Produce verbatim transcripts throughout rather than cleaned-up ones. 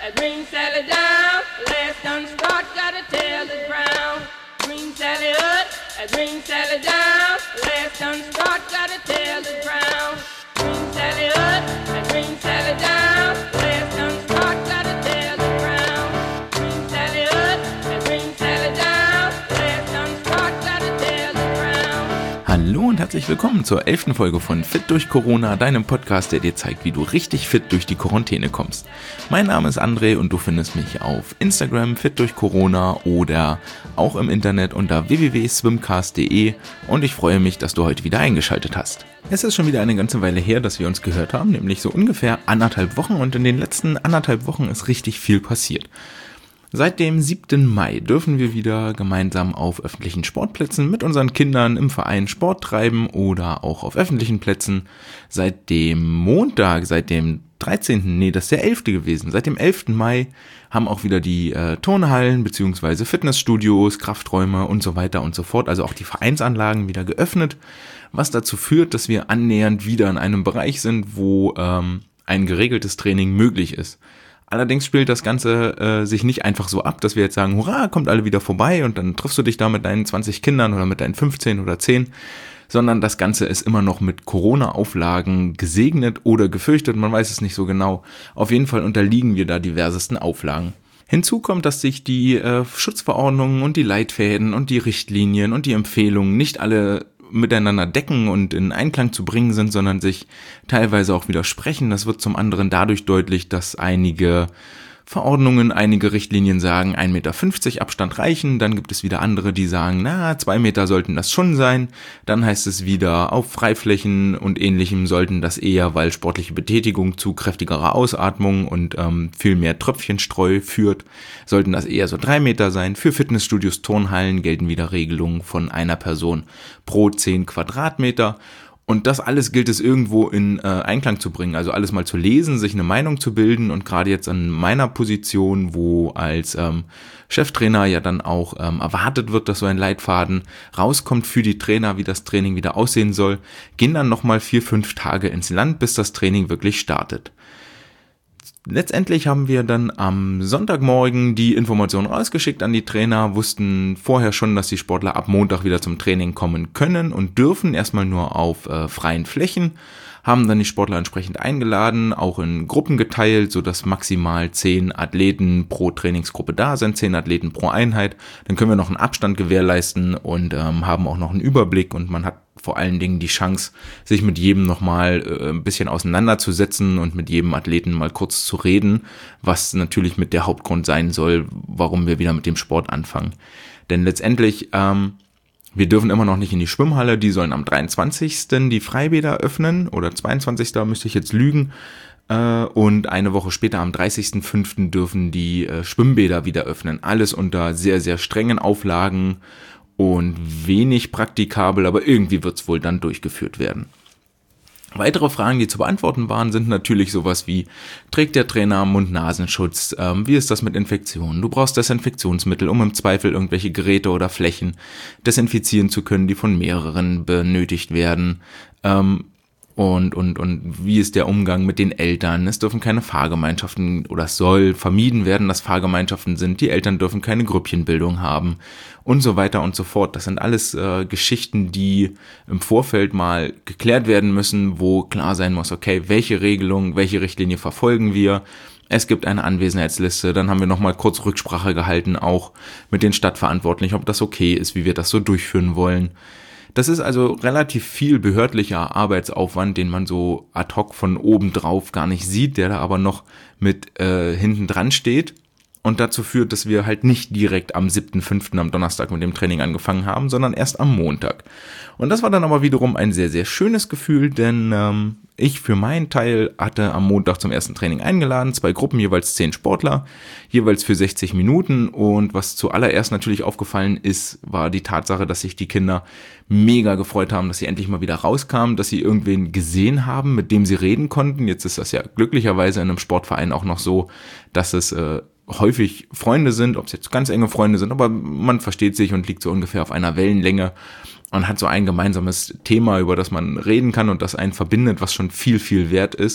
Bring Sally down, last done start, gotta tell the ground. Bring Sally up, bring Sally down, last done start, gotta tell the ground. Bring Sally up, bring Sally down, last done start, gotta tell the ground. Bring Sally up, bring Sally down, last done start, gotta tell the ground. Hallo und herzlich willkommen zur elften Folge von Fit durch Corona, deinem Podcast, der dir zeigt, wie du richtig fit durch die Quarantäne kommst. Mein Name ist André und du findest mich auf Instagram fit durch Corona oder auch im Internet unter w w w punkt swimcast punkt de und ich freue mich, dass du heute wieder eingeschaltet hast. Es ist schon wieder eine ganze Weile her, dass wir uns gehört haben, nämlich so ungefähr anderthalb Wochen und in den letzten anderthalb Wochen ist richtig viel passiert. Seit dem siebten Mai dürfen wir wieder gemeinsam auf öffentlichen Sportplätzen mit unseren Kindern im Verein Sport treiben oder auch auf öffentlichen Plätzen. Seit dem Montag, seit dem dreizehnten nee, das ist der elfte gewesen, seit dem elften Mai haben auch wieder die äh, Turnhallen bzw. Fitnessstudios, Krafträume und so weiter und so fort, also auch die Vereinsanlagen wieder geöffnet, was dazu führt, dass wir annähernd wieder in einem Bereich sind, wo ähm, ein geregeltes Training möglich ist. Allerdings spielt das Ganze äh, sich nicht einfach so ab, dass wir jetzt sagen, hurra, kommt alle wieder vorbei und dann triffst du dich da mit deinen zwanzig Kindern oder mit deinen fünfzehn oder zehn, sondern das Ganze ist immer noch mit Corona-Auflagen gesegnet oder gefürchtet, man weiß es nicht so genau. Auf jeden Fall unterliegen wir da diversesten Auflagen. Hinzu kommt, dass sich die äh, Schutzverordnungen und die Leitfäden und die Richtlinien und die Empfehlungen nicht alle miteinander decken und in Einklang zu bringen sind, sondern sich teilweise auch widersprechen. Das wird zum anderen dadurch deutlich, dass einige Verordnungen, einige Richtlinien sagen, ein Meter fünfzig Abstand reichen, dann gibt es wieder andere, die sagen, na, zwei Meter sollten das schon sein, dann heißt es wieder, auf Freiflächen und Ähnlichem sollten das eher, weil sportliche Betätigung zu kräftigerer Ausatmung und ähm, viel mehr Tröpfchenstreu führt, sollten das eher so drei Meter sein. Für Fitnessstudios, Turnhallen gelten wieder Regelungen von einer Person pro zehn Quadratmeter. Und das alles gilt es irgendwo in äh, Einklang zu bringen, also alles mal zu lesen, sich eine Meinung zu bilden und gerade jetzt an meiner Position, wo als ähm, Cheftrainer ja dann auch ähm, erwartet wird, dass so ein Leitfaden rauskommt für die Trainer, wie das Training wieder aussehen soll, gehen dann nochmal vier, fünf Tage ins Land, bis das Training wirklich startet. Letztendlich haben wir dann am Sonntagmorgen die Information rausgeschickt an die Trainer, wussten vorher schon, dass die Sportler ab Montag wieder zum Training kommen können und dürfen, erstmal nur auf äh, freien Flächen, haben dann die Sportler entsprechend eingeladen, auch in Gruppen geteilt, sodass maximal zehn Athleten pro Trainingsgruppe da sind, zehn Athleten pro Einheit. Dann können wir noch einen Abstand gewährleisten und ähm, haben auch noch einen Überblick und man hat vor allen Dingen die Chance, sich mit jedem nochmal äh, ein bisschen auseinanderzusetzen und mit jedem Athleten mal kurz zu reden, was natürlich mit der Hauptgrund sein soll, warum wir wieder mit dem Sport anfangen. Denn letztendlich, ähm, wir dürfen immer noch nicht in die Schwimmhalle, die sollen am dreiundzwanzigsten die Freibäder öffnen oder zweiundzwanzigsten müsste ich jetzt lügen. Äh, und eine Woche später, am dreißigsten fünften dürfen die äh, Schwimmbäder wieder öffnen. Alles unter sehr, sehr strengen Auflagen und wenig praktikabel, aber irgendwie wird es wohl dann durchgeführt werden. Weitere Fragen, die zu beantworten waren, sind natürlich sowas wie, trägt der Trainer Mund-Nasenschutz, ähm, wie ist das mit Infektionen? Du brauchst Desinfektionsmittel, um im Zweifel irgendwelche Geräte oder Flächen desinfizieren zu können, die von mehreren benötigt werden. Ähm, Und, und, und wie ist der Umgang mit den Eltern? Es dürfen keine Fahrgemeinschaften oder es soll vermieden werden, dass Fahrgemeinschaften sind. Die Eltern dürfen keine Grüppchenbildung haben und so weiter und so fort. Das sind alles äh, Geschichten, die im Vorfeld mal geklärt werden müssen, wo klar sein muss, okay, welche Regelung, welche Richtlinie verfolgen wir? Es gibt eine Anwesenheitsliste, dann haben wir nochmal kurz Rücksprache gehalten, auch mit den Stadtverantwortlichen, ob das okay ist, wie wir das so durchführen wollen. Das ist also relativ viel behördlicher Arbeitsaufwand, den man so ad hoc von oben drauf gar nicht sieht, der da aber noch mit äh, hinten dran steht und dazu führt, dass wir halt nicht direkt am siebten fünften am Donnerstag mit dem Training angefangen haben, sondern erst am Montag. Und das war dann aber wiederum ein sehr, sehr schönes Gefühl, denn ähm, ich für meinen Teil hatte am Montag zum ersten Training eingeladen, zwei Gruppen, jeweils zehn Sportler, jeweils für sechzig Minuten und was zuallererst natürlich aufgefallen ist, war die Tatsache, dass sich die Kinder mega gefreut haben, dass sie endlich mal wieder rauskamen, dass sie irgendwen gesehen haben, mit dem sie reden konnten. Jetzt ist das ja glücklicherweise in einem Sportverein auch noch so, dass es äh, häufig Freunde sind, ob es jetzt ganz enge Freunde sind, aber man versteht sich und liegt so ungefähr auf einer Wellenlänge und hat so ein gemeinsames Thema, über das man reden kann und das einen verbindet, was schon viel, viel wert ist.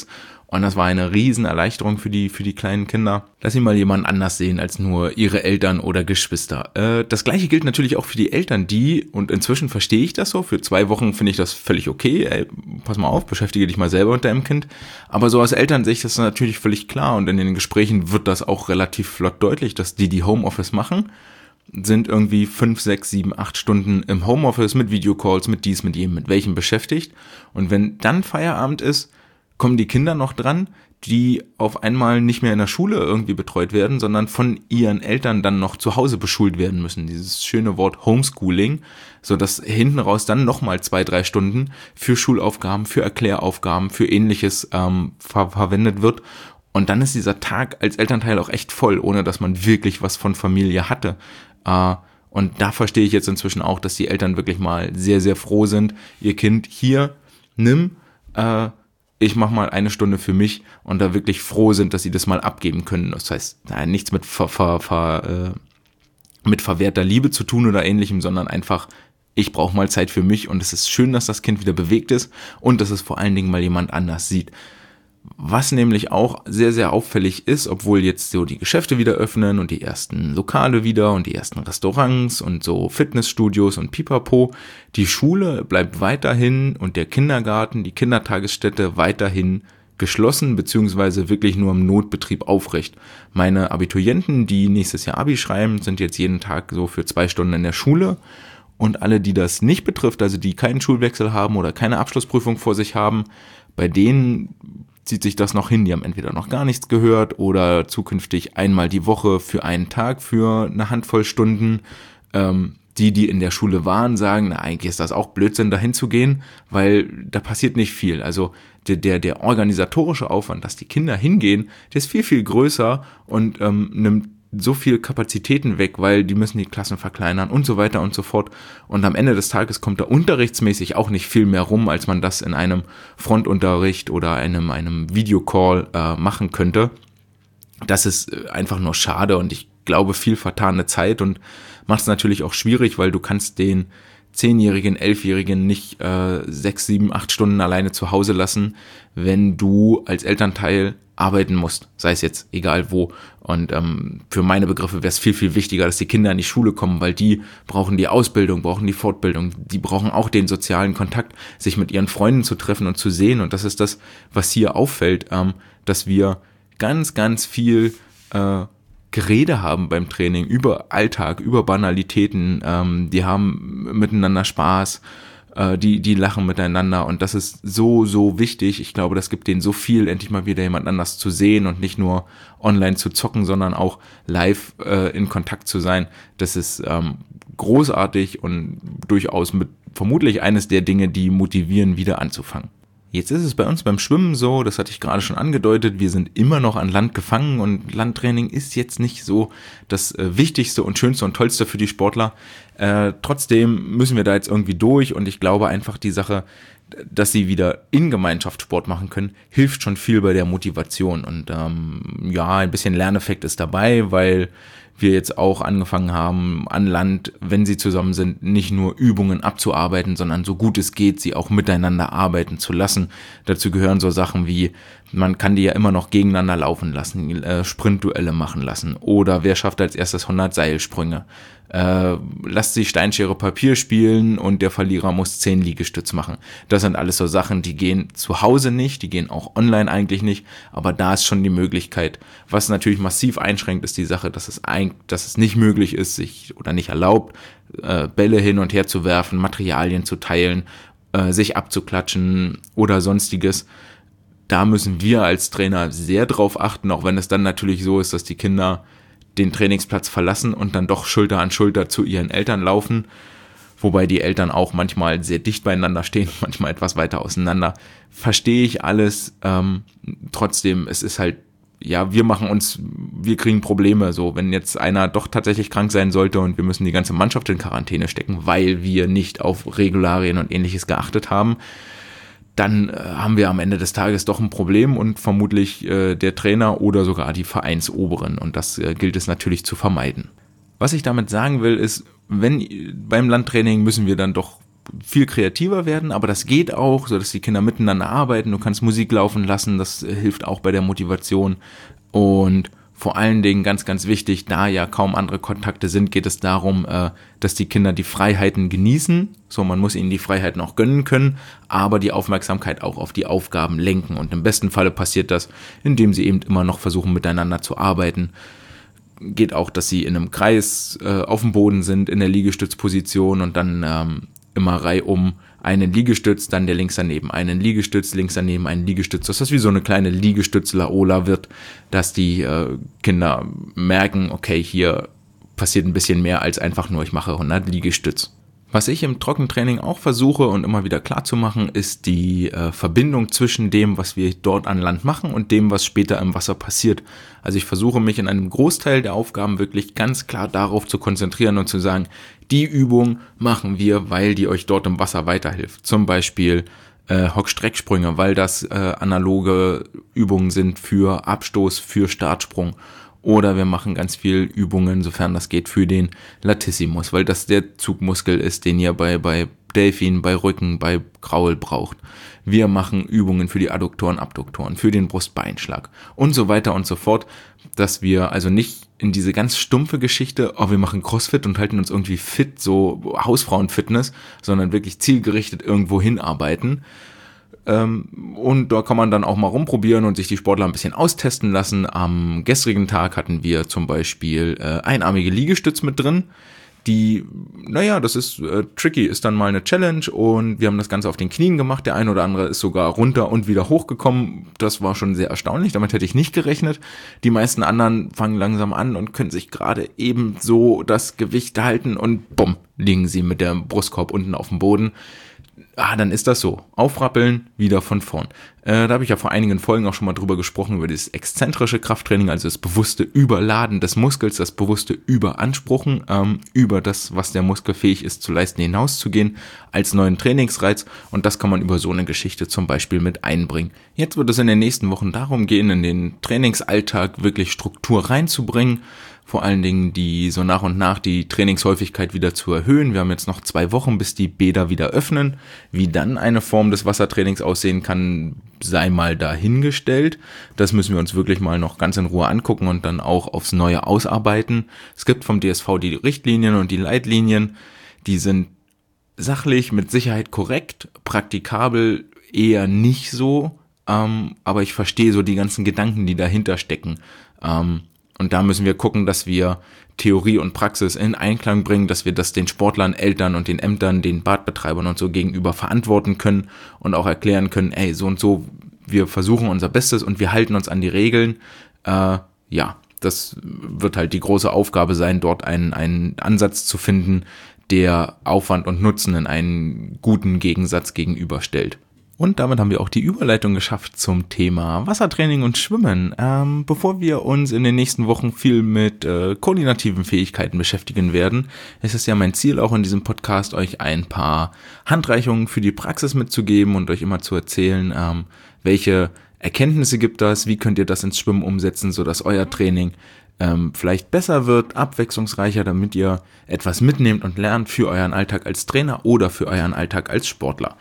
Und das war eine riesen Erleichterung für die, für die kleinen Kinder, dass sie mal jemanden anders sehen als nur ihre Eltern oder Geschwister. Äh, das Gleiche gilt natürlich auch für die Eltern, die, und inzwischen verstehe ich das so, für zwei Wochen finde ich das völlig okay, ey, pass mal auf, beschäftige dich mal selber mit deinem Kind. Aber so aus Elternsicht ist das natürlich völlig klar und in den Gesprächen wird das auch relativ flott deutlich, dass die, die Homeoffice machen, sind irgendwie fünf, sechs, sieben, acht Stunden im Homeoffice mit Videocalls, mit dies, mit jedem, mit welchem beschäftigt. Und wenn dann Feierabend ist, kommen die Kinder noch dran, die auf einmal nicht mehr in der Schule irgendwie betreut werden, sondern von ihren Eltern dann noch zu Hause beschult werden müssen. Dieses schöne Wort Homeschooling, so dass hinten raus dann nochmal zwei, drei Stunden für Schulaufgaben, für Erkläraufgaben, für Ähnliches ähm, ver- verwendet wird. Und dann ist dieser Tag als Elternteil auch echt voll, ohne dass man wirklich was von Familie hatte. Äh, und da verstehe ich jetzt inzwischen auch, dass die Eltern wirklich mal sehr, sehr froh sind, ihr Kind hier, nimm, äh, ich mache mal eine Stunde für mich und da wirklich froh sind, dass sie das mal abgeben können. Das heißt, nein, nichts mit, ver, ver, ver, äh, mit verwehrter Liebe zu tun oder ähnlichem, sondern einfach, ich brauche mal Zeit für mich und es ist schön, dass das Kind wieder bewegt ist und dass es vor allen Dingen mal jemand anders sieht. Was nämlich auch sehr, sehr auffällig ist, obwohl jetzt so die Geschäfte wieder öffnen und die ersten Lokale wieder und die ersten Restaurants und so Fitnessstudios und Pipapo, die Schule bleibt weiterhin und der Kindergarten, die Kindertagesstätte weiterhin geschlossen, beziehungsweise wirklich nur im Notbetrieb aufrecht. Meine Abiturienten, die nächstes Jahr Abi schreiben, sind jetzt jeden Tag so für zwei Stunden in der Schule. Und alle, die das nicht betrifft, also die keinen Schulwechsel haben oder keine Abschlussprüfung vor sich haben, bei denen zieht sich das noch hin. Die haben entweder noch gar nichts gehört oder zukünftig einmal die Woche für einen Tag für eine Handvoll Stunden. Ähm, die, die in der Schule waren, sagen, na, eigentlich ist das auch Blödsinn, dahin zu gehen, weil da passiert nicht viel. Also der, der, der organisatorische Aufwand, dass die Kinder hingehen, der ist viel, viel größer und ähm, nimmt so viel Kapazitäten weg, weil die müssen die Klassen verkleinern und so weiter und so fort. Und am Ende des Tages kommt da unterrichtsmäßig auch nicht viel mehr rum, als man das in einem Frontunterricht oder einem, einem Videocall äh, machen könnte. Das ist einfach nur schade und ich glaube viel vertane Zeit und macht es natürlich auch schwierig, weil du kannst den Zehnjährigen, Elfjährigen nicht äh, sechs, sieben, acht Stunden alleine zu Hause lassen, wenn du als Elternteil arbeiten musst, sei es jetzt egal wo. Und ähm, für meine Begriffe wäre es viel, viel wichtiger, dass die Kinder in die Schule kommen, weil die brauchen die Ausbildung, brauchen die Fortbildung, die brauchen auch den sozialen Kontakt, sich mit ihren Freunden zu treffen und zu sehen. Und das ist das, was hier auffällt, ähm, dass wir ganz, ganz viel äh, Gerede haben beim Training über Alltag, über Banalitäten, ähm, die haben miteinander Spaß, äh, die die lachen miteinander und das ist so, so wichtig. Ich glaube, das gibt denen so viel, endlich mal wieder jemand anders zu sehen und nicht nur online zu zocken, sondern auch live äh, in Kontakt zu sein. Das ist ähm, großartig und durchaus mit vermutlich eines der Dinge, die motivieren, wieder anzufangen. Jetzt ist es bei uns beim Schwimmen so, das hatte ich gerade schon angedeutet, wir sind immer noch an Land gefangen und Landtraining ist jetzt nicht so das äh, Wichtigste und Schönste und Tollste für die Sportler. Äh, trotzdem müssen wir da jetzt irgendwie durch und ich glaube einfach die Sache, dass sie wieder in Gemeinschaft Sport machen können, hilft schon viel bei der Motivation und ähm, ja, ein bisschen Lerneffekt ist dabei, weil wir jetzt auch angefangen haben, an Land, wenn sie zusammen sind, nicht nur Übungen abzuarbeiten, sondern so gut es geht, sie auch miteinander arbeiten zu lassen. Dazu gehören so Sachen wie, man kann die ja immer noch gegeneinander laufen lassen, äh, Sprintduelle machen lassen oder wer schafft als erstes hundert Seilsprünge. Äh, lasst sie Steinschere Papier spielen und der Verlierer muss zehn Liegestütz machen. Das sind alles so Sachen, die gehen zu Hause nicht, die gehen auch online eigentlich nicht, aber da ist schon die Möglichkeit. Was natürlich massiv einschränkt, ist die Sache, dass es ein, dass es nicht möglich ist, sich oder nicht erlaubt, äh, Bälle hin und her zu werfen, Materialien zu teilen, äh, sich abzuklatschen oder sonstiges. Da müssen wir als Trainer sehr drauf achten, auch wenn es dann natürlich so ist, dass die Kinder den Trainingsplatz verlassen und dann doch Schulter an Schulter zu ihren Eltern laufen, wobei die Eltern auch manchmal sehr dicht beieinander stehen, manchmal etwas weiter auseinander. Verstehe ich alles, ähm, trotzdem, es ist halt, ja, wir machen uns, wir kriegen Probleme, so, wenn jetzt einer doch tatsächlich krank sein sollte und wir müssen die ganze Mannschaft in Quarantäne stecken, weil wir nicht auf Regularien und Ähnliches geachtet haben, dann äh, haben wir am Ende des Tages doch ein Problem und vermutlich äh, der Trainer oder sogar die Vereinsoberen und das äh, gilt es natürlich zu vermeiden. Was ich damit sagen will, ist, wenn beim Landtraining müssen wir dann doch viel kreativer werden, aber das geht auch, so dass die Kinder miteinander arbeiten. Du kannst Musik laufen lassen, das hilft auch bei der Motivation. Und vor allen Dingen ganz, ganz wichtig, da ja kaum andere Kontakte sind, geht es darum, dass die Kinder die Freiheiten genießen. So, man muss ihnen die Freiheiten auch gönnen können, aber die Aufmerksamkeit auch auf die Aufgaben lenken. Und im besten Falle passiert das, indem sie eben immer noch versuchen, miteinander zu arbeiten. Geht auch, dass sie in einem Kreis äh, auf dem Boden sind, in der Liegestützposition und dann ähm, immer reihum einen Liegestütz, dann der links daneben einen Liegestütz, links daneben einen Liegestütz, dass das wie so eine kleine Liegestütz-Laola wird, dass die äh, Kinder merken, okay, hier passiert ein bisschen mehr als einfach nur, ich mache hundert Liegestütz. Was ich im Trockentraining auch versuche und immer wieder klar zu machen, ist die äh, Verbindung zwischen dem, was wir dort an Land machen und dem, was später im Wasser passiert. Also ich versuche mich in einem Großteil der Aufgaben wirklich ganz klar darauf zu konzentrieren und zu sagen, die Übung machen wir, weil die euch dort im Wasser weiterhilft. Zum Beispiel äh, Hock-Strecksprünge, weil das äh, analoge Übungen sind für Abstoß, für Startsprung. Oder wir machen ganz viel Übungen, sofern das geht, für den Latissimus, weil das der Zugmuskel ist, den ihr bei, bei Delfin, bei Rücken, bei Kraul braucht. Wir machen Übungen für die Adduktoren, Abduktoren, für den Brustbeinschlag und so weiter und so fort, dass wir also nicht in diese ganz stumpfe Geschichte, oh, wir machen Crossfit und halten uns irgendwie fit, so Hausfrauenfitness, sondern wirklich zielgerichtet irgendwo hinarbeiten. Und da kann man dann auch mal rumprobieren und sich die Sportler ein bisschen austesten lassen. Am gestrigen Tag hatten wir zum Beispiel äh, einarmige Liegestütz mit drin. Die, naja, das ist äh, tricky, ist dann mal eine Challenge und wir haben das Ganze auf den Knien gemacht. Der ein oder andere ist sogar runter und wieder hochgekommen. Das war schon sehr erstaunlich, damit hätte ich nicht gerechnet. Die meisten anderen fangen langsam an und können sich gerade eben so das Gewicht halten und bumm, liegen sie mit dem Brustkorb unten auf dem Boden. Ah, dann ist das so. Aufrappeln, wieder von vorn. Äh, da habe ich ja vor einigen Folgen auch schon mal drüber gesprochen, über dieses exzentrische Krafttraining, also das bewusste Überladen des Muskels, das bewusste Überanspruchen, ähm, über das, was der Muskel fähig ist zu leisten, hinauszugehen, als neuen Trainingsreiz. Und das kann man über so eine Geschichte zum Beispiel mit einbringen. Jetzt wird es in den nächsten Wochen darum gehen, in den Trainingsalltag wirklich Struktur reinzubringen, vor allen Dingen die so nach und nach die Trainingshäufigkeit wieder zu erhöhen. Wir haben jetzt noch zwei Wochen, bis die Bäder wieder öffnen. Wie dann eine Form des Wassertrainings aussehen kann, sei mal dahingestellt. Das müssen wir uns wirklich mal noch ganz in Ruhe angucken und dann auch aufs Neue ausarbeiten. Es gibt vom D S V die Richtlinien und die Leitlinien. Die sind sachlich mit Sicherheit korrekt, praktikabel eher nicht so. Ähm, aber ich verstehe so die ganzen Gedanken, die dahinter stecken. Ähm, Und da müssen wir gucken, dass wir Theorie und Praxis in Einklang bringen, dass wir das den Sportlern, Eltern und den Ämtern, den Badbetreibern und so gegenüber verantworten können und auch erklären können, ey, so und so, wir versuchen unser Bestes und wir halten uns an die Regeln. Äh, ja, das wird halt die große Aufgabe sein, dort einen, einen Ansatz zu finden, der Aufwand und Nutzen in einen guten Gegensatz gegenüberstellt. Und damit haben wir auch die Überleitung geschafft zum Thema Wassertraining und Schwimmen. Ähm, bevor wir uns in den nächsten Wochen viel mit äh, koordinativen Fähigkeiten beschäftigen werden, ist es ja mein Ziel auch in diesem Podcast, euch ein paar Handreichungen für die Praxis mitzugeben und euch immer zu erzählen, ähm, welche Erkenntnisse gibt das, wie könnt ihr das ins Schwimmen umsetzen, sodass euer Training ähm, vielleicht besser wird, abwechslungsreicher, damit ihr etwas mitnehmt und lernt für euren Alltag als Trainer oder für euren Alltag als Sportler.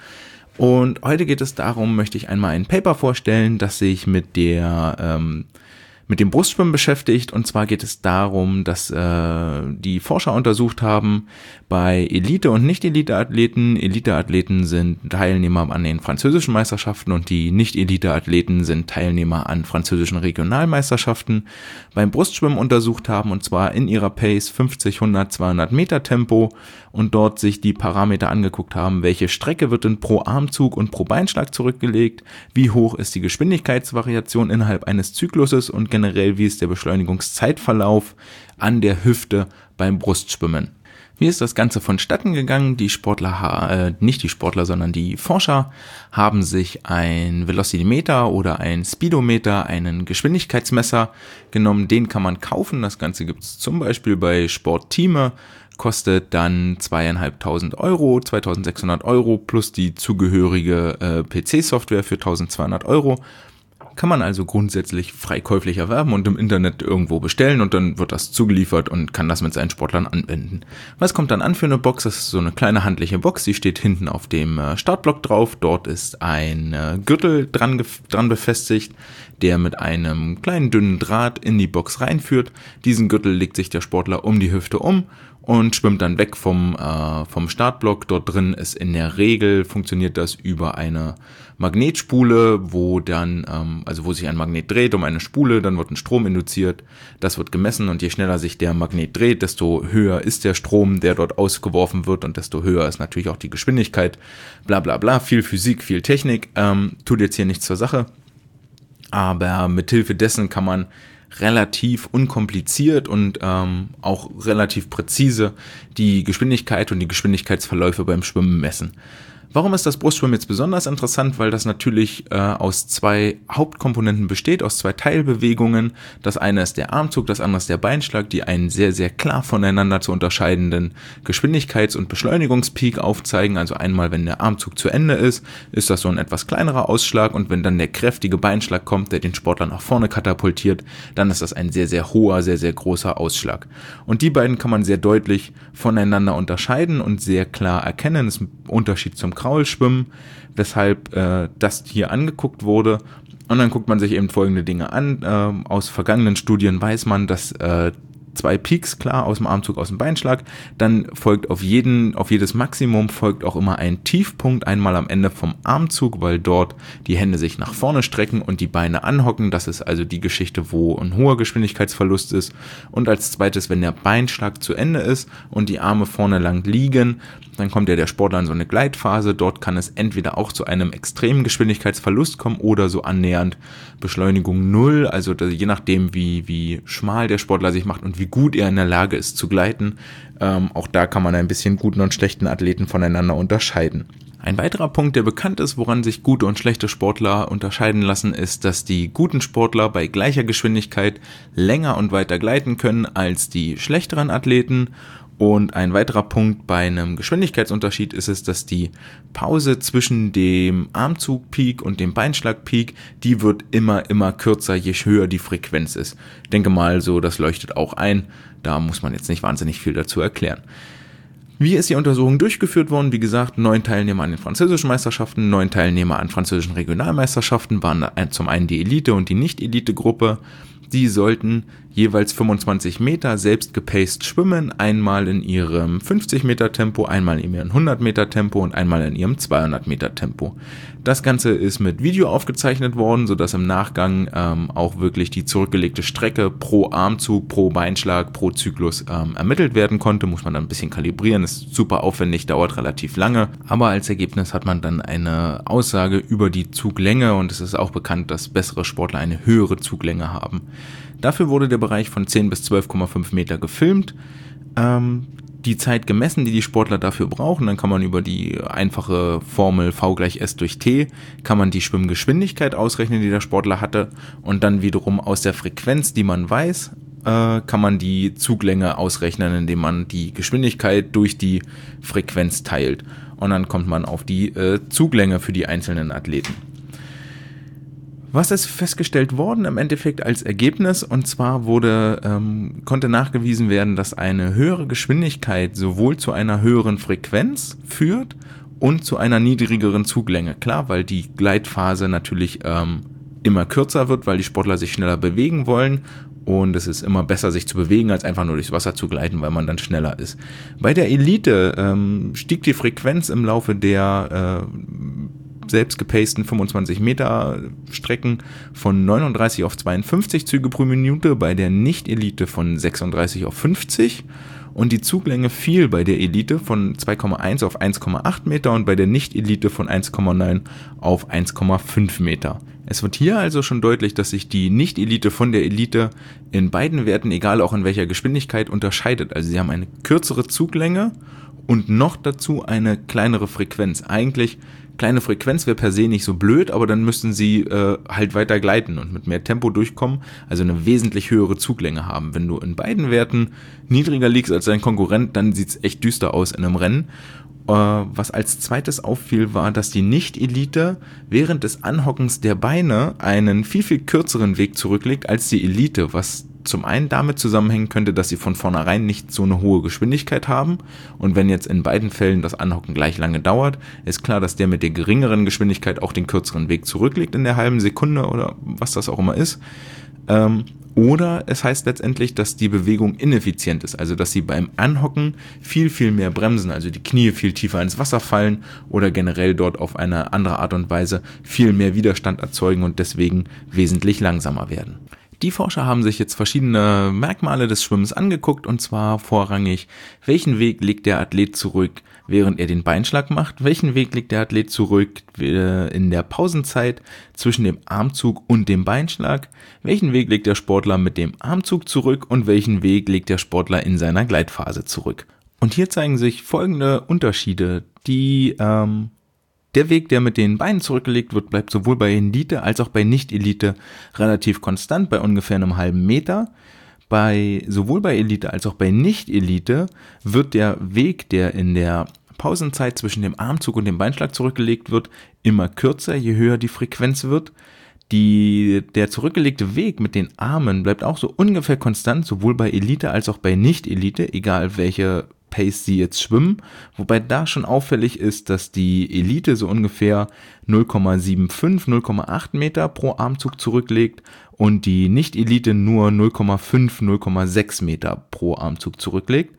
Und heute geht es darum, möchte ich einmal ein Paper vorstellen, das sich mit der ähm, mit dem Brustschwimmen beschäftigt. Und zwar geht es darum, dass äh, die Forscher untersucht haben bei Elite- und Nicht-Elite-Athleten. Elite-Athleten sind Teilnehmer an den französischen Meisterschaften und die Nicht-Elite-Athleten sind Teilnehmer an französischen Regionalmeisterschaften. Beim Brustschwimmen untersucht haben, und zwar in ihrer Pace fünfzig, hundert, zweihundert Meter Tempo und dort sich die Parameter angeguckt haben, welche Strecke wird denn pro Armzug und pro Beinschlag zurückgelegt, wie hoch ist die Geschwindigkeitsvariation innerhalb eines Zykluses und generell wie ist der Beschleunigungszeitverlauf an der Hüfte beim Brustschwimmen. Wie ist das Ganze vonstatten gegangen? Die Sportler, äh, nicht die Sportler, sondern die Forscher haben sich ein Velocimeter oder ein Speedometer, einen Geschwindigkeitsmesser genommen. Den kann man kaufen. Das Ganze gibt es zum Beispiel bei Sporttime. Kostet dann zweitausendfünfhundert Euro, zweitausendsechshundert Euro plus die zugehörige äh, P C-Software für eintausendzweihundert Euro. Kann man also grundsätzlich frei käuflich erwerben und im Internet irgendwo bestellen und dann wird das zugeliefert und kann das mit seinen Sportlern anwenden. Was kommt dann an für eine Box? Das ist so eine kleine handliche Box, die steht hinten auf dem Startblock drauf. Dort ist ein Gürtel dran, dran befestigt, der mit einem kleinen dünnen Draht in die Box reinführt. Diesen Gürtel legt sich der Sportler um die Hüfte um und schwimmt dann weg vom, äh, vom Startblock. Dort drin ist in der Regel, funktioniert das über eine Magnetspule, wo dann, ähm, also wo sich ein Magnet dreht um eine Spule, dann wird ein Strom induziert, das wird gemessen und je schneller sich der Magnet dreht, desto höher ist der Strom, der dort ausgeworfen wird und desto höher ist natürlich auch die Geschwindigkeit, bla bla bla, viel Physik, viel Technik, ähm, tut jetzt hier nichts zur Sache, aber mithilfe dessen kann man relativ unkompliziert und ähm, auch relativ präzise die Geschwindigkeit und die Geschwindigkeitsverläufe beim Schwimmen messen. Warum ist das Brustschwimmen jetzt besonders interessant? Weil das natürlich äh, aus zwei Hauptkomponenten besteht, aus zwei Teilbewegungen. Das eine ist der Armzug, das andere ist der Beinschlag, die einen sehr, sehr klar voneinander zu unterscheidenden Geschwindigkeits- und Beschleunigungspeak aufzeigen. Also einmal, wenn der Armzug zu Ende ist, ist das so ein etwas kleinerer Ausschlag und wenn dann der kräftige Beinschlag kommt, der den Sportler nach vorne katapultiert, dann ist das ein sehr, sehr hoher, sehr, sehr großer Ausschlag. Und die beiden kann man sehr deutlich voneinander unterscheiden und sehr klar erkennen. Das ist ein Unterschied zum Kraulschwimmen, weshalb äh, das hier angeguckt wurde. Und dann guckt man sich eben folgende Dinge an. Ähm, aus vergangenen Studien weiß man, dass äh, zwei Peaks, klar, aus dem Armzug, aus dem Beinschlag, dann folgt auf jeden, auf jedes Maximum folgt auch immer ein Tiefpunkt, einmal am Ende vom Armzug, weil dort die Hände sich nach vorne strecken und die Beine anhocken. Das ist also die Geschichte, wo ein hoher Geschwindigkeitsverlust ist. Und als zweites, wenn der Beinschlag zu Ende ist und die Arme vorne lang liegen, dann kommt ja der Sportler in so eine Gleitphase. Dort kann es entweder auch zu einem extremen Geschwindigkeitsverlust kommen oder so annähernd Beschleunigung null. Also je nachdem, wie, wie schmal der Sportler sich macht und wie gut er in der Lage ist zu gleiten. Ähm, auch da kann man ein bisschen guten und schlechten Athleten voneinander unterscheiden. Ein weiterer Punkt, der bekannt ist, woran sich gute und schlechte Sportler unterscheiden lassen, ist, dass die guten Sportler bei gleicher Geschwindigkeit länger und weiter gleiten können als die schlechteren Athleten. Und ein weiterer Punkt bei einem Geschwindigkeitsunterschied ist es, dass die Pause zwischen dem Armzug-Peak und dem Beinschlag-Peak, die wird immer, immer kürzer, je höher die Frequenz ist. Ich denke mal so, das leuchtet auch ein. Da muss man jetzt nicht wahnsinnig viel dazu erklären. Wie ist die Untersuchung durchgeführt worden? Wie gesagt, neun Teilnehmer an den französischen Meisterschaften, neun Teilnehmer an französischen Regionalmeisterschaften, waren zum einen die Elite- und die Nicht-Elite-Gruppe. Die sollten jeweils fünfundzwanzig Meter selbst gepaced schwimmen, einmal in ihrem fünfzig Meter Tempo, einmal in ihrem hundert Meter Tempo und einmal in ihrem zweihundert Meter Tempo. Das Ganze ist mit Video aufgezeichnet worden, sodass im Nachgang ähm, auch wirklich die zurückgelegte Strecke pro Armzug, pro Beinschlag, pro Zyklus ähm, ermittelt werden konnte. Muss man dann ein bisschen kalibrieren, ist super aufwendig, dauert relativ lange, aber als Ergebnis hat man dann eine Aussage über die Zuglänge und es ist auch bekannt, dass bessere Sportler eine höhere Zuglänge haben. Dafür wurde der Bereich von zehn bis zwölf Komma fünf Meter gefilmt, ähm, die Zeit gemessen, die die Sportler dafür brauchen. Dann kann man über die einfache Formel V gleich S durch T, kann man die Schwimmgeschwindigkeit ausrechnen, die der Sportler hatte. Und dann wiederum aus der Frequenz, die man weiß, äh, kann man die Zuglänge ausrechnen, indem man die Geschwindigkeit durch die Frequenz teilt. Und dann kommt man auf die äh, Zuglänge für die einzelnen Athleten. Was ist festgestellt worden im Endeffekt als Ergebnis? Und zwar wurde, ähm, konnte nachgewiesen werden, dass eine höhere Geschwindigkeit sowohl zu einer höheren Frequenz führt und zu einer niedrigeren Zuglänge. Klar, weil die Gleitphase natürlich ähm, immer kürzer wird, weil die Sportler sich schneller bewegen wollen. Und es ist immer besser, sich zu bewegen, als einfach nur durchs Wasser zu gleiten, weil man dann schneller ist. Bei der Elite ähm, stieg die Frequenz im Laufe der äh, selbst gepaceden fünfundzwanzig Meter Strecken von neununddreißig auf zweiundfünfzig Züge pro Minute, bei der Nicht-Elite von sechsunddreißig auf fünfzig und die Zuglänge fiel bei der Elite von zwei Komma eins auf eins Komma acht Meter und bei der Nicht-Elite von eins Komma neun auf eins Komma fünf Meter. Es wird hier also schon deutlich, dass sich die Nicht-Elite von der Elite in beiden Werten, egal auch in welcher Geschwindigkeit, unterscheidet. Also sie haben eine kürzere Zuglänge und noch dazu eine kleinere Frequenz. Eigentlich Kleine Frequenz wäre per se nicht so blöd, aber dann müssten sie äh, halt weiter gleiten und mit mehr Tempo durchkommen, also eine wesentlich höhere Zuglänge haben. Wenn du in beiden Werten niedriger liegst als dein Konkurrent, dann sieht es echt düster aus in einem Rennen. Äh, was als zweites auffiel, war, dass die Nicht-Elite während des Anhockens der Beine einen viel, viel kürzeren Weg zurücklegt als die Elite, was zum einen damit zusammenhängen könnte, dass sie von vornherein nicht so eine hohe Geschwindigkeit haben, und wenn jetzt in beiden Fällen das Anhocken gleich lange dauert, ist klar, dass der mit der geringeren Geschwindigkeit auch den kürzeren Weg zurücklegt in der halben Sekunde oder was das auch immer ist. Ähm, oder es heißt letztendlich, dass die Bewegung ineffizient ist, also dass sie beim Anhocken viel, viel mehr bremsen, also die Knie viel tiefer ins Wasser fallen oder generell dort auf eine andere Art und Weise viel mehr Widerstand erzeugen und deswegen wesentlich langsamer werden. Die Forscher haben sich jetzt verschiedene Merkmale des Schwimmens angeguckt, und zwar vorrangig, welchen Weg legt der Athlet zurück, während er den Beinschlag macht, welchen Weg legt der Athlet zurück in der Pausenzeit zwischen dem Armzug und dem Beinschlag, welchen Weg legt der Sportler mit dem Armzug zurück und welchen Weg legt der Sportler in seiner Gleitphase zurück. Und hier zeigen sich folgende Unterschiede, die ähm, Der Weg, der mit den Beinen zurückgelegt wird, bleibt sowohl bei Elite als auch bei Nicht-Elite relativ konstant bei ungefähr einem halben Meter. Bei, sowohl bei Elite als auch bei Nicht-Elite wird der Weg, der in der Pausenzeit zwischen dem Armzug und dem Beinschlag zurückgelegt wird, immer kürzer, je höher die Frequenz wird. Die, der zurückgelegte Weg mit den Armen bleibt auch so ungefähr konstant, sowohl bei Elite als auch bei Nicht-Elite, egal welche Pace sie jetzt schwimmen, wobei da schon auffällig ist, dass die Elite so ungefähr null Komma fünfundsiebzig, null Komma acht Meter pro Armzug zurücklegt und die Nicht-Elite nur null Komma fünf, null Komma sechs Meter pro Armzug zurücklegt.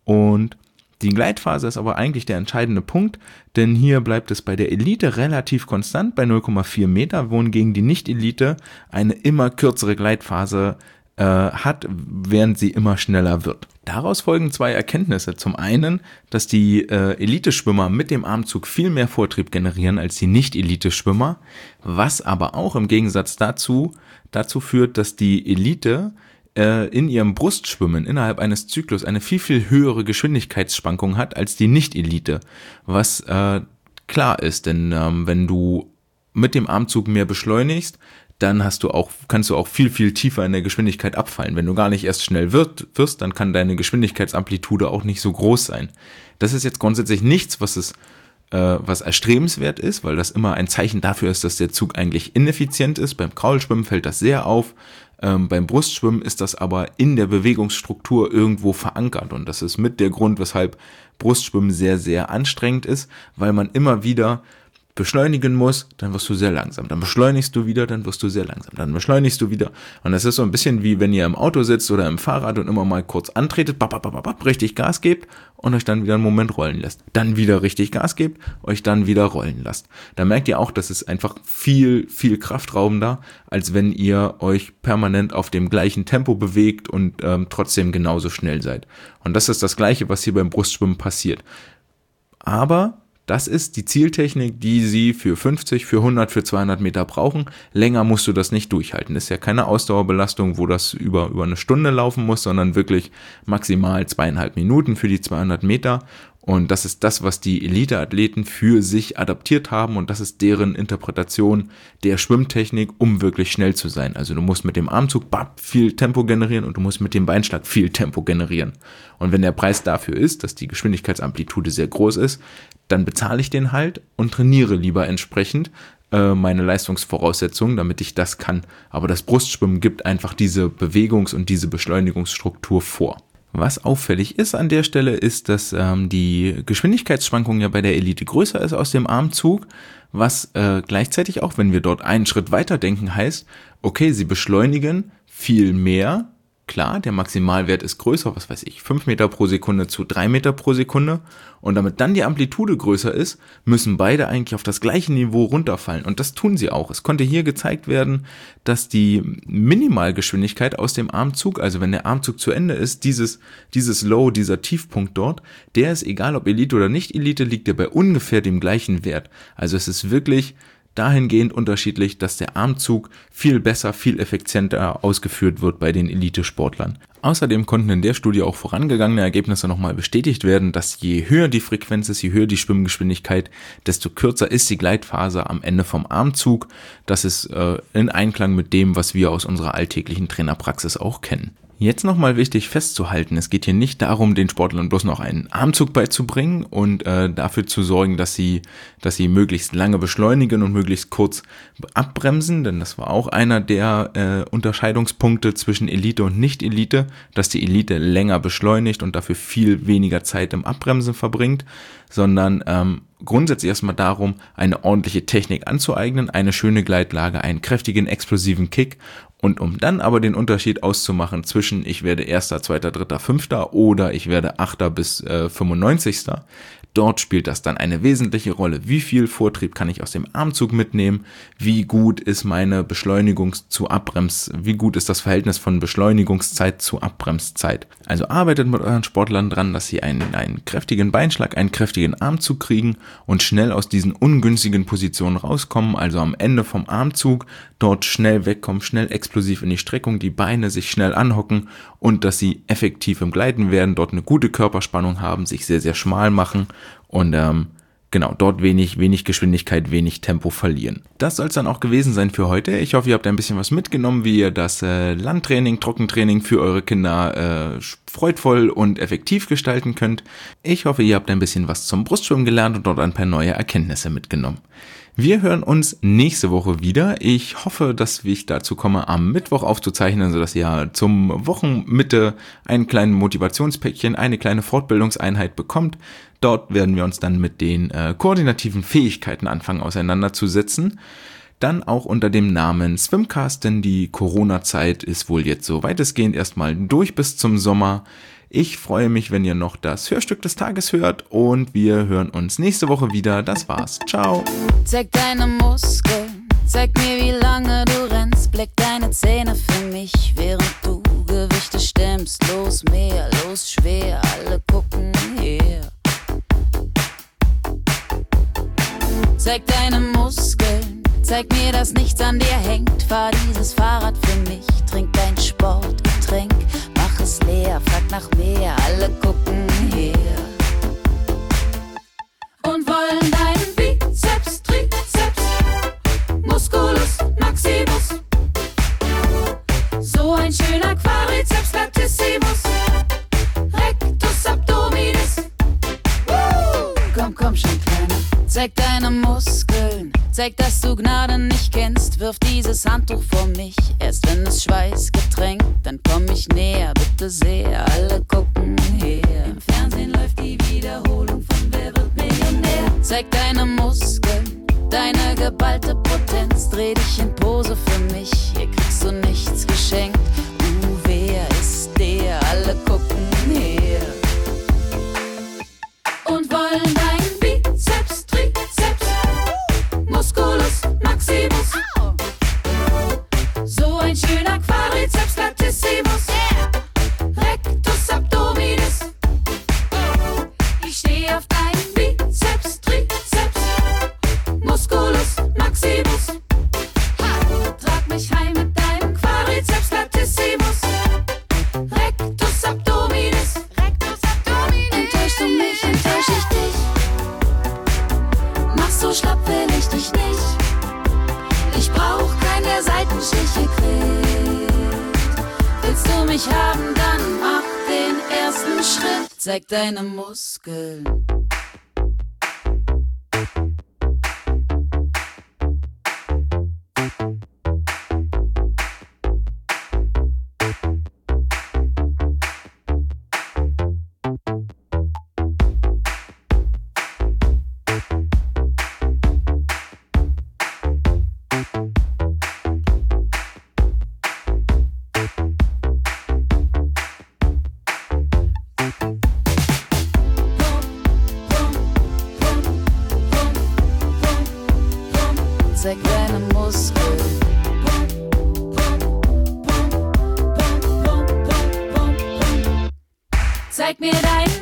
Und die Gleitphase ist aber eigentlich der entscheidende Punkt, denn hier bleibt es bei der Elite relativ konstant bei null Komma vier Meter, wohingegen die Nicht-Elite eine immer kürzere Gleitphase äh, hat, während sie immer schneller wird. Daraus folgen zwei Erkenntnisse. Zum einen, dass die äh, Elite-Schwimmer mit dem Armzug viel mehr Vortrieb generieren als die Nicht-Elite-Schwimmer, was aber auch im Gegensatz dazu dazu führt, dass die Elite äh, in ihrem Brustschwimmen innerhalb eines Zyklus eine viel, viel höhere Geschwindigkeitsschwankung hat als die Nicht-Elite, was äh, klar ist, denn ähm, wenn du mit dem Armzug mehr beschleunigst, dann hast du auch, kannst du auch viel, viel tiefer in der Geschwindigkeit abfallen. Wenn du gar nicht erst schnell wird, wirst, dann kann deine Geschwindigkeitsamplitude auch nicht so groß sein. Das ist jetzt grundsätzlich nichts, was es, äh, was erstrebenswert ist, weil das immer ein Zeichen dafür ist, dass der Zug eigentlich ineffizient ist. Beim Kraulschwimmen fällt das sehr auf. Ähm, beim Brustschwimmen ist das aber in der Bewegungsstruktur irgendwo verankert, und das ist mit der Grund, weshalb Brustschwimmen sehr, sehr anstrengend ist, weil man immer wieder beschleunigen muss, dann wirst du sehr langsam. Dann beschleunigst du wieder, dann wirst du sehr langsam. Dann beschleunigst du wieder. Und das ist so ein bisschen wie, wenn ihr im Auto sitzt oder im Fahrrad und immer mal kurz antretet, bap, bap, bap, bap, richtig Gas gebt und euch dann wieder einen Moment rollen lässt. Dann wieder richtig Gas gebt, euch dann wieder rollen lasst. Da merkt ihr auch, dass es einfach viel, viel kraftraubender, als wenn ihr euch permanent auf dem gleichen Tempo bewegt und ähm, trotzdem genauso schnell seid. Und das ist das Gleiche, was hier beim Brustschwimmen passiert. Aber das ist die Zieltechnik, die sie für fünfzig, für hundert, für zweihundert Meter brauchen. Länger musst du das nicht durchhalten. Das ist ja keine Ausdauerbelastung, wo das über, über eine Stunde laufen muss, sondern wirklich maximal zweieinhalb Minuten für die zweihundert Meter. Und das ist das, was die Elite-Athleten für sich adaptiert haben, und das ist deren Interpretation der Schwimmtechnik, um wirklich schnell zu sein. Also du musst mit dem Armzug bap, viel Tempo generieren und du musst mit dem Beinschlag viel Tempo generieren. Und wenn der Preis dafür ist, dass die Geschwindigkeitsamplitude sehr groß ist, dann bezahle ich den halt und trainiere lieber entsprechend äh, meine Leistungsvoraussetzungen, damit ich das kann. Aber das Brustschwimmen gibt einfach diese Bewegungs- und diese Beschleunigungsstruktur vor. Was auffällig ist an der Stelle, ist, dass ähm, die Geschwindigkeitsschwankung ja bei der Elite größer ist aus dem Armzug, was äh, gleichzeitig auch, wenn wir dort einen Schritt weiter denken, heißt, okay, sie beschleunigen viel mehr. Klar, der Maximalwert ist größer, was weiß ich, fünf Meter pro Sekunde zu drei Meter pro Sekunde. Und damit dann die Amplitude größer ist, müssen beide eigentlich auf das gleiche Niveau runterfallen. Und das tun sie auch. Es konnte hier gezeigt werden, dass die Minimalgeschwindigkeit aus dem Armzug, also wenn der Armzug zu Ende ist, dieses, dieses Low, dieser Tiefpunkt dort, der ist, egal ob Elite oder nicht Elite, liegt der bei ungefähr dem gleichen Wert. Also es ist wirklich dahingehend unterschiedlich, dass der Armzug viel besser, viel effizienter ausgeführt wird bei den Elitesportlern. Außerdem konnten in der Studie auch vorangegangene Ergebnisse nochmal bestätigt werden, dass je höher die Frequenz ist, je höher die Schwimmgeschwindigkeit, desto kürzer ist die Gleitphase am Ende vom Armzug. Das ist äh, in Einklang mit dem, was wir aus unserer alltäglichen Trainerpraxis auch kennen. Jetzt nochmal wichtig festzuhalten, es geht hier nicht darum, den Sportlern bloß noch einen Armzug beizubringen und äh, dafür zu sorgen, dass sie, dass sie möglichst lange beschleunigen und möglichst kurz abbremsen, denn das war auch einer der äh, Unterscheidungspunkte zwischen Elite und Nicht-Elite, dass die Elite länger beschleunigt und dafür viel weniger Zeit im Abbremsen verbringt, sondern ähm, grundsätzlich erstmal darum, eine ordentliche Technik anzueignen, eine schöne Gleitlage, einen kräftigen, explosiven Kick. Und um dann aber den Unterschied auszumachen zwischen ich werde Erster, Zweiter, Dritter, Fünfter oder ich werde Achter bis äh, fünfundneunzigster, dort spielt das dann eine wesentliche Rolle. Wie viel Vortrieb kann ich aus dem Armzug mitnehmen? Wie gut ist meine Beschleunigungs- zu Abbrems, wie gut ist das Verhältnis von Beschleunigungszeit zu Abbremszeit? Also arbeitet mit euren Sportlern dran, dass sie einen, einen kräftigen Beinschlag, einen kräftigen Armzug kriegen und schnell aus diesen ungünstigen Positionen rauskommen, also am Ende vom Armzug dort schnell wegkommen, schnell explosiv in die Streckung, die Beine sich schnell anhocken und dass sie effektiv im Gleiten werden, dort eine gute Körperspannung haben, sich sehr, sehr schmal machen und ähm, genau, dort wenig, wenig Geschwindigkeit, wenig Tempo verlieren. Das soll es dann auch gewesen sein für heute. Ich hoffe, ihr habt ein bisschen was mitgenommen, wie ihr das äh, Landtraining, Trockentraining für eure Kinder äh, freudvoll und effektiv gestalten könnt. Ich hoffe, ihr habt ein bisschen was zum Brustschwimmen gelernt und dort ein paar neue Erkenntnisse mitgenommen. Wir hören uns nächste Woche wieder. Ich hoffe, dass ich dazu komme, am Mittwoch aufzuzeichnen, sodass ihr zum Wochenmitte ein kleines Motivationspäckchen, eine kleine Fortbildungseinheit bekommt. Dort werden wir uns dann mit den äh, koordinativen Fähigkeiten anfangen auseinanderzusetzen. Dann auch unter dem Namen Swimcast, denn die Corona-Zeit ist wohl jetzt so weitestgehend erstmal durch bis zum Sommer. Ich freue mich, wenn ihr noch das Hörstück des Tages hört und wir hören uns nächste Woche wieder. Das war's. Ciao. Zeig deine Muskeln, zeig mir, wie lange du rennst. Blick deine Zähne für mich, während du Gewichte stemmst. Los mehr, los schwer, alle gucken her. Zeig deine Muskeln, zeig mir, dass nichts an dir hängt. Fahr dieses Fahrrad für mich, trink dein Sportgetränk. Mach es leer, frag nach mehr, alle gucken her. Und wollen deinen Bizeps, Trizeps, Musculus Maximus. So ein schöner Quadriceps latissimus, Rectus abdominis. Woo! Komm, komm schon, Kleiner, zeig deine Muskeln, zeig, dass du Gnade nicht kennst. Wirf dieses Handtuch vor mich, erst wenn es Schweiß getränkt. Dann komm ich näher, bitte sehr, alle gucken her. Im Fernsehen läuft die Wiederholung von Wer wird Millionär. Zeig deine Muskeln, deine geballte Potenz. Dreh dich in Pose für mich, hier kriegst du nichts geschenkt. Uh, wer ist der? Alle gucken her. Und wollen deinen Bizeps, Trizeps, Musculus Maximus. So ein schöner Quadriceps latissimus, Rectus abdominis. Ich steh auf deinen Bizeps, Trizeps, Musculus Maximus. Trag mich heim mit deinem Quadriceps latissimus, Rectus abdominis. Enttäuschst du mich, enttäusch ich dich. Machst so schlapp, will ich dich nicht. Ich brauch keine Seitenstiche kriegt. Willst du mich haben, dann mach den ersten Schritt. Zeig deine Muskeln. Zeig deine Muskeln. Zeig mir deinen